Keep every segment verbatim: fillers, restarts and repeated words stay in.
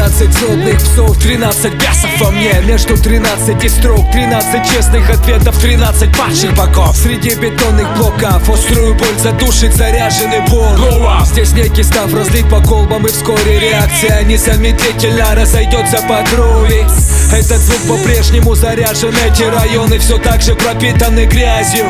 Тринадцать злобных псов, тринадцать бесов во мне. Между тринадцати строк, тринадцать честных ответов, тринадцать падших боков. Среди бетонных блоков острую боль задушит заряженный бор. Здесь некий став разлит по колбам, и вскоре реакция незамедлительно разойдется по крови. Этот звук по-прежнему заряжен, эти районы все так же пропитаны грязью.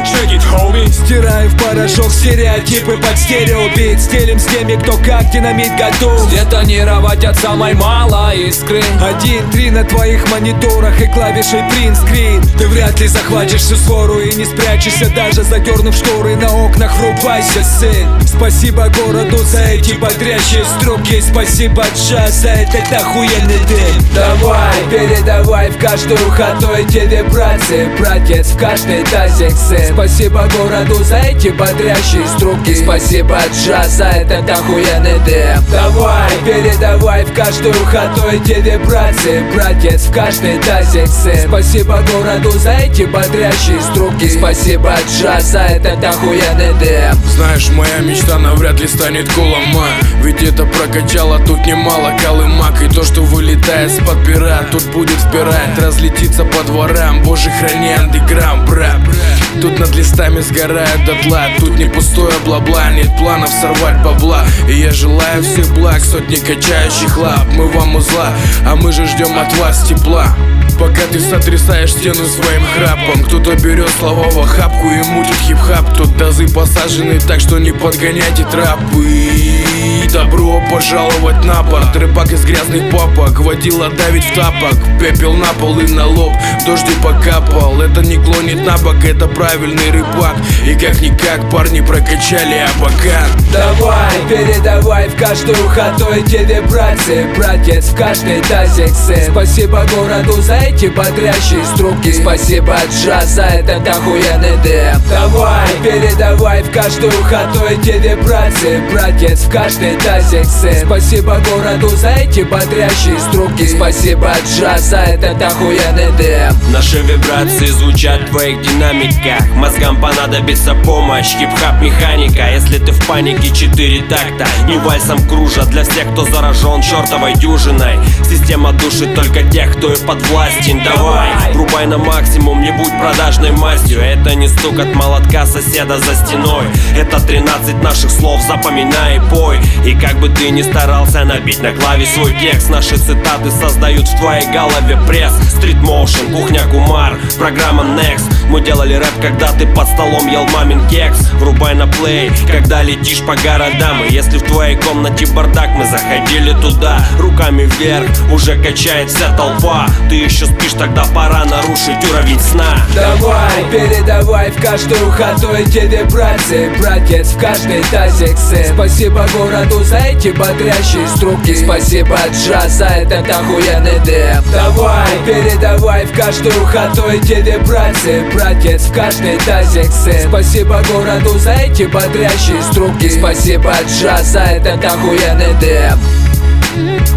Стираем в порошок стереотипы под стереобит. Стелим с теми, кто как динамит готов детонировать от самой малой искры. Один, три на твоих мониторах и клавишей принтскрин. Ты вряд ли захватишь всю свору и не спрячешься, даже задернув шторы на окнах. Врубайся, сын. Спасибо городу за эти бодрящие строки. Спасибо джаз за этот охуенный день. Давай, передавай в каждую хату эти вибрации, братец, в каждый тазик, сын. Спасибо городу за эти бодрящие строки. Спасибо джаз за этот охуенный дым. Давай, передавай в каждую хату эти вибрации, братец, в каждый тазик, сын. Спасибо городу за эти бодрящие строки. Спасибо джаз за этот охуенный дым. Знаешь, моя мечта навряд ли станет колома, ведь это прокачало тут немало колымак. И то, что вылетает с-под пера, тут будет впирать, разлетится по дворам. Боже, храни андеграунд, брат. Тут над листами сгорает дотла, тут не пустое бла-бла, нет планов сорвать бабла. И я желаю всех благ, сотни качающих лап. Мы вам узла, а мы же ждем от вас тепла. Пока ты сотрясаешь стену своим храпом, кто-то берет слова в охапку и мутит хип-хап. Тут дозы посажены, так что не подгоняйте трапы. Добро пожаловать на борт. Рыбак из грязных папок, водила давить в тапок. Пепел на пол и на лоб, дождь и покапал. Это не клонит на бок, это правильный рыбак. И как-никак парни прокачали абакан. Давай, передавай в каждую хату эти вибрации, братец, в каждый тазик, сын. Спасибо городу за эти бодрящие строки. Спасибо джаз за этот охуенный дым. Давай, передавай в каждую хату эти вибрации, братец, в каждый тазик, сын. Спасибо городу за эти бодрящие строки. Спасибо джаз за этот охуенный дым. Наши вибрации звучат в твоих динамиках. Мозгам понадобится помощь, хип-хап механика. Если ты в панике, четыре такта не вальсом кружат. Для всех, кто заражен чертовой дюжиной. Система душит только тех, кто и подвластен. Давай, врубай на максимум, не будь продажной мастью. Это не стук от молотка соседа за стеной. Это тринадцать наших слов, запоминай и пой. И как бы ты ни старался набить на клаве свой текст, наши цитаты создают в твоей голове пресс. Street Motion, кухня Кумар, программа Next. Мы делали рэп, когда ты под столом ел мамин кекс. Врубай на плей, когда летишь по городам. И если в твоей комнате бардак, мы заходили туда. Руками вверх, уже качает вся толпа. Ты еще спишь, тогда пора нарушить уровень сна. Давай, передавай в каждую хату эти вибрации, братец, в каждый тазик, сын. Спасибо городу за эти бодрящие строки. Спасибо джаз за этот охуенный дым. Давай, передавай в каждую хату эти вибрации, братец, в каждый тазик, сын. Спасибо городу за эти бодрящие строки. Спасибо джаз за этот охуенный дым.